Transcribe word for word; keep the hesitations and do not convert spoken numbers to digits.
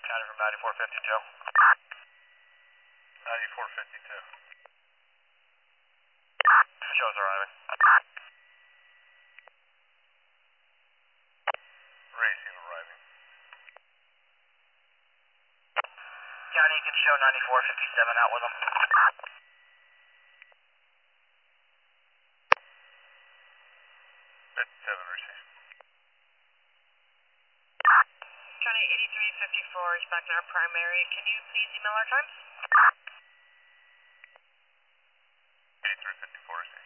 County from ninety-four fifty-two. ninety-four fifty-two. Shows arriving. Racing arriving. County, you can show ninety-four fifty-seven out with them. fifty-seven received. County eighty-three fifty-four is back in our primary. Can you please email our times? eighty-three fifty-four received.